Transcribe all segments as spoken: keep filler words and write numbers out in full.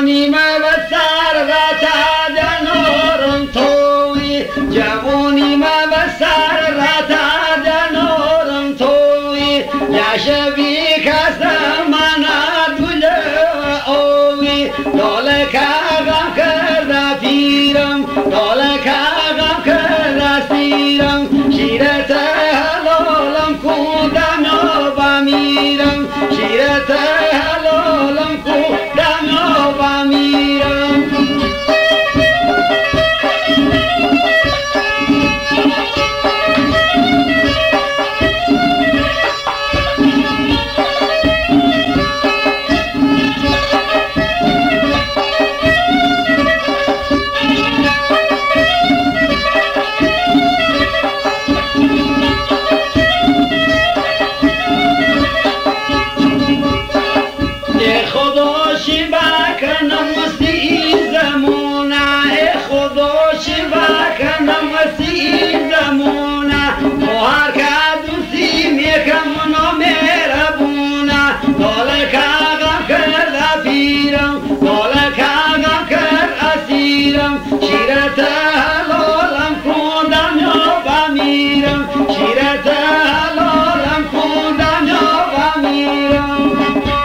جوانی ما به سر رتد نورم توی جوانی ما به سر رتد نورم توی یشبی کسم من دوله اوی داله کغم کرده پیرم داله کغم کرده سیرم شیرت حلالم کودم یا بمیرم شیرت حلالم کودم یا بمیرم شیرت حلالم کودم یا بمیرم شیرت حلالم کودم یا بمیرم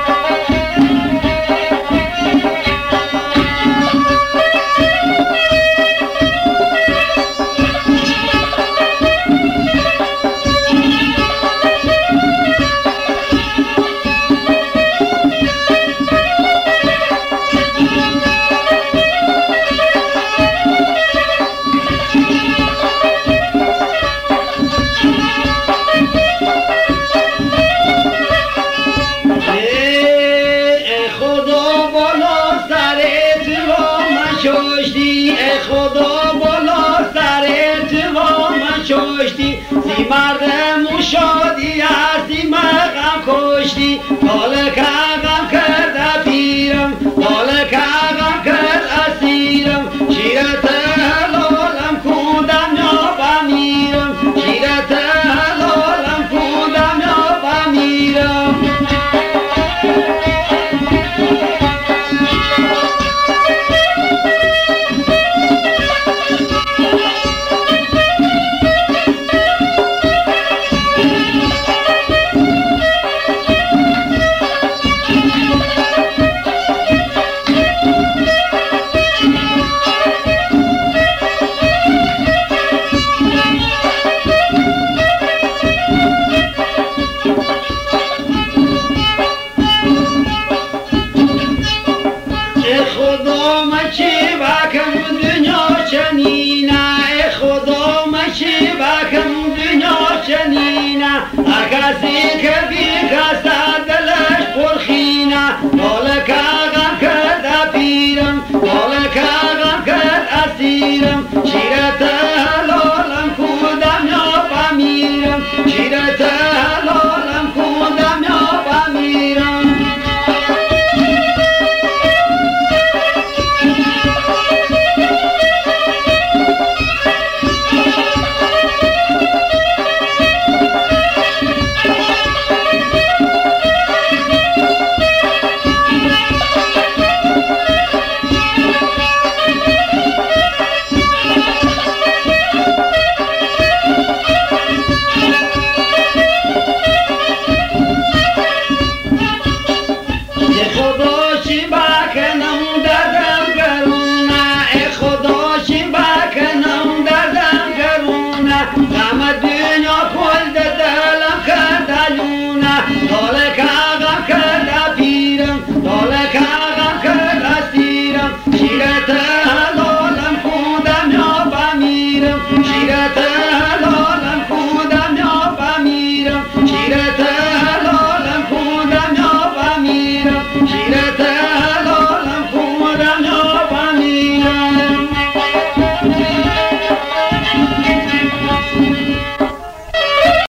خدا بالا سرت و من ششتی سی مردم و شادی هستی مغم کشتی داله که غم کرده پیرم داله که غم کرد اسیرم شیرت حلالم کودم یا بمیرم شیرت حلالم کودم یا بمیرم خدا مچی بکم دنیا چنینه خدا مچی بکم دنیا چنینه کسی که بی کسته دلش پرخینه داله که غم کرده پیرم داله که غم کرد اسیرم شیرت حلالم کودم یا بمیرم شیرت حلالم کودم یا بمیرم داله که غم کرده پیرم داله که غم کرده اسیرم شیرت حلالم کودم یا بمیرم شیرت حلالم کودم یا بمیرم شیرت حلالم کودم یا بمیرم شیرت